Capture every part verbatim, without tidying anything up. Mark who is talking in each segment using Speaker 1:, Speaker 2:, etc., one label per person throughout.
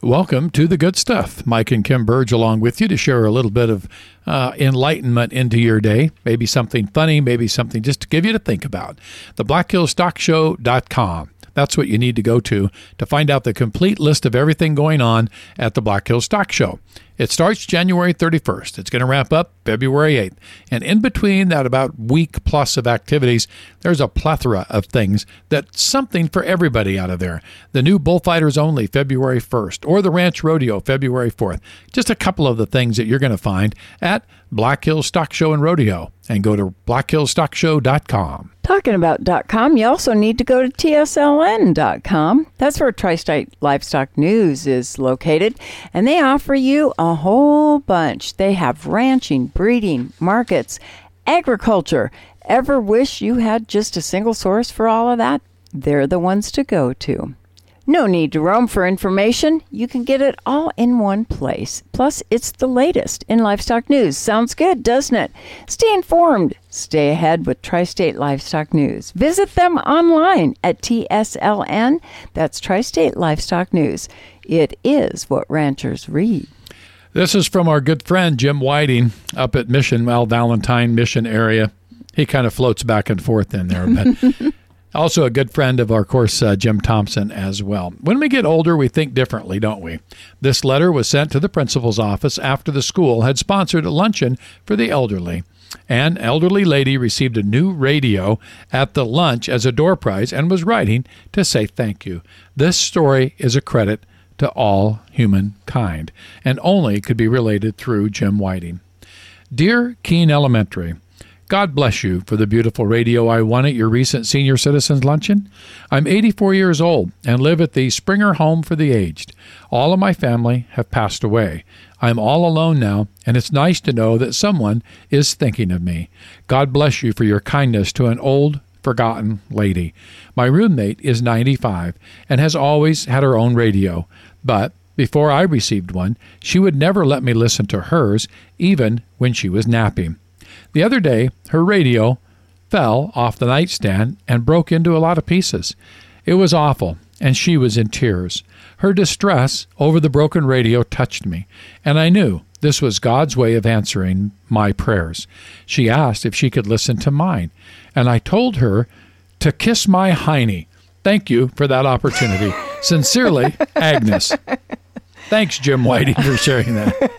Speaker 1: Welcome to The Good Stuff. Mike and Kim Burge along with you to share a little bit of uh, enlightenment into your day. Maybe something funny, maybe something just to give you to think about. the black hills stock show dot com. That's what you need to go to to find out the complete list of everything going on at the Black Hills Stock Show. It starts January thirty-first. It's going to wrap up February eighth. And in between that about week plus of activities, there's a plethora of things that's something for everybody out of there. The new Bullfighters Only, February first, or the Ranch Rodeo, February fourth. Just a couple of the things that you're going to find at Black Hills Stock Show and Rodeo. And go to black hills stock show dot com.
Speaker 2: Talking about .com, you also need to go to T S L N dot com. That's where Tri-State Livestock News is located, and they offer you a whole bunch. They have ranching, breeding, markets, agriculture. Ever wish you had just a single source for all of that? They're the ones to go to. No need to roam for information. You can get it all in one place. Plus, it's the latest in livestock news. Sounds good, doesn't it? Stay informed. Stay ahead with Tri-State Livestock News. Visit them online at T S L N. That's Tri-State Livestock News. It is what ranchers read.
Speaker 1: This is from our good friend Jim Whiting up at Mission, well, Valentine Mission area. He kind of floats back and forth in there, but... Also a good friend of, our, of course, uh, Jim Thompson as well. When we get older, we think differently, don't we? This letter was sent to the principal's office after the school had sponsored a luncheon for the elderly. An elderly lady received a new radio at the lunch as a door prize and was writing to say thank you. This story is a credit to all humankind and only could be related through Jim Whiting. Dear Keene Elementary, God bless you for the beautiful radio I won at your recent Senior Citizens Luncheon. I'm eighty-four years old and live at the Springer Home for the Aged. All of my family have passed away. I'm all alone now, and it's nice to know that someone is thinking of me. God bless you for your kindness to an old, forgotten lady. My roommate is ninety-five and has always had her own radio, but before I received one, she would never let me listen to hers, even when she was napping. The other day, her radio fell off the nightstand and broke into a lot of pieces. It was awful, and she was in tears. Her distress over the broken radio touched me, and I knew this was God's way of answering my prayers. She asked if she could listen to mine, and I told her to kiss my hiney. Thank you for that opportunity. Sincerely, Agnes. Thanks, Jim Whiting, for sharing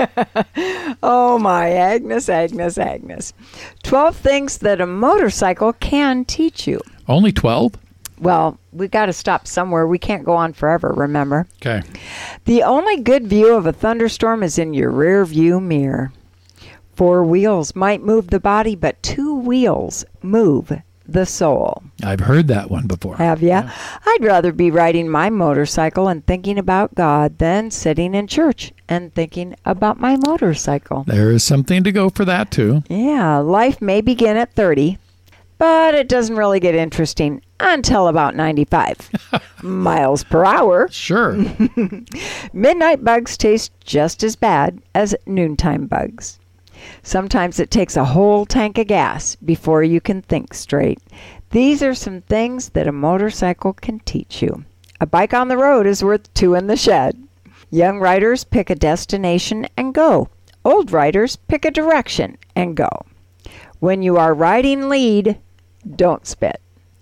Speaker 1: that.
Speaker 2: Oh, my Agnes, Agnes, Agnes. twelve things that a motorcycle can teach you.
Speaker 1: Only twelve?
Speaker 2: Well, we got to stop somewhere. We can't go on forever, remember?
Speaker 1: Okay.
Speaker 2: The only good view of a thunderstorm is in your rear view mirror. Four wheels might move the body, but two wheels move the soul.
Speaker 1: I've heard that one before.
Speaker 2: Have ya?
Speaker 1: Yeah.
Speaker 2: I'd rather be riding my motorcycle and thinking about God than sitting in church and thinking about my motorcycle.
Speaker 1: There is something to go for that, too.
Speaker 2: Yeah, life may begin at thirty, but it doesn't really get interesting until about ninety-five miles per hour.
Speaker 1: Sure.
Speaker 2: Midnight bugs taste just as bad as noontime bugs. Sometimes it takes a whole tank of gas before you can think straight. These are some things that a motorcycle can teach you. A bike on the road is worth two in the shed. Young riders pick a destination and go. Old riders pick a direction and go. When you are riding lead, don't spit.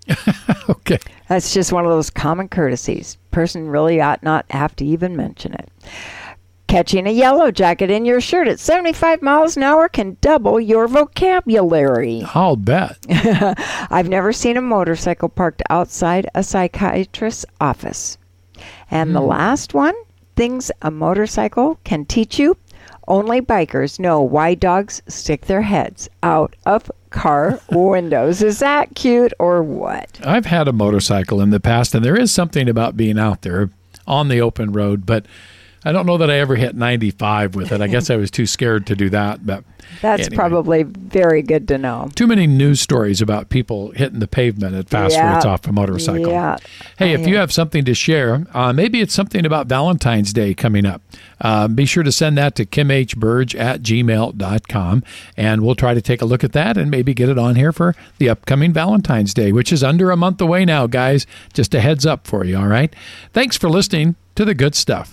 Speaker 1: Okay.
Speaker 2: That's just one of those common courtesies. Person really ought not have to even mention it. Catching a yellow jacket in your shirt at seventy-five miles an hour can double your vocabulary.
Speaker 1: I'll bet.
Speaker 2: I've never seen a motorcycle parked outside a psychiatrist's office. And mm. the last one, things a motorcycle can teach you. Only bikers know why dogs stick their heads out of car windows. Is that cute or what?
Speaker 1: I've had a motorcycle in the past, and there is something about being out there on the open road, but I don't know that I ever hit ninety-five with it. I guess I was too scared to do that. But
Speaker 2: That's
Speaker 1: anyway.
Speaker 2: Probably very good to know.
Speaker 1: Too many news stories about people hitting the pavement at fast
Speaker 2: yeah.
Speaker 1: rates off a motorcycle.
Speaker 2: Yeah.
Speaker 1: Hey, if you have something to share, uh, maybe it's something about Valentine's Day coming up. Uh, be sure to send that to kim h burge at gmail dot com, and we'll try to take a look at that and maybe get it on here for the upcoming Valentine's Day, which is under a month away now, guys. Just a heads up for you, all right? Thanks for listening to The Good Stuff.